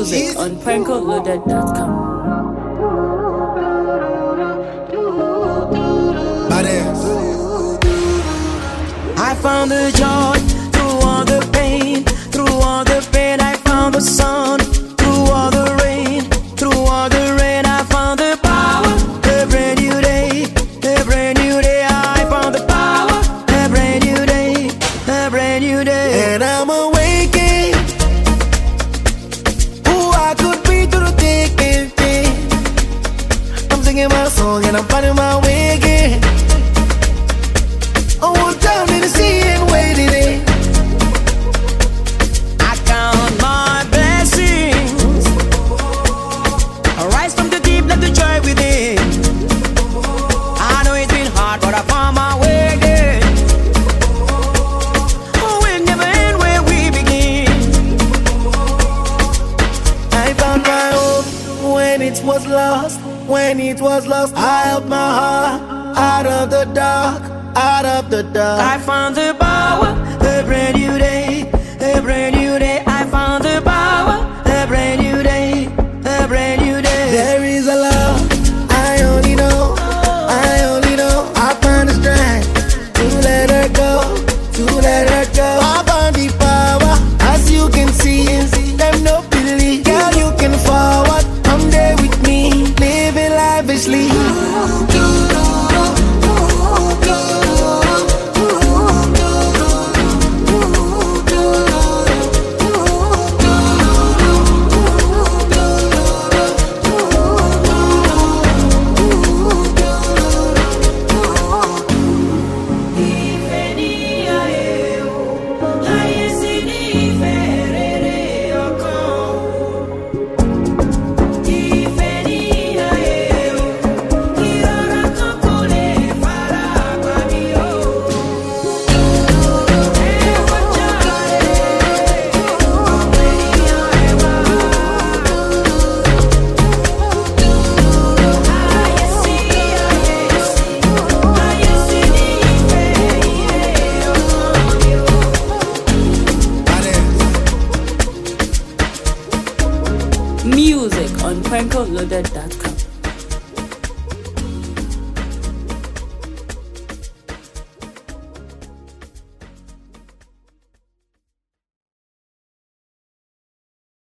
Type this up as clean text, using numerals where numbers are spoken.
Music on PrankoLoaded.com. I found the joy through all the pain. Through all the pain, I found the sun. Through all the rain, I found the power. A brand new day, a brand new day. I found the power. A brand new day, a brand new day. And I'm awakening. Who I could be through the thick and thin. I'm singing my song and I'm finding my way again. I want down in the sea and waiting in. I count my blessings. I rise from the deep, let the joy within. I know it's been hard, but I found my way again. Oh, we'll never end where we begin. I found my hope when it was lost. When it was lost, I held my heart out of the dark. Out of the dark, I found the power, a brand new day, a brand new day. I found the power, a brand new day, a brand new day. There is a love I only know, I only know. I found the strength to let her go, to let her go. I found the power, as you can see. Them no believe, girl, you can forward. Come there with me, living lavishly. Music on PrankoLoaded.com.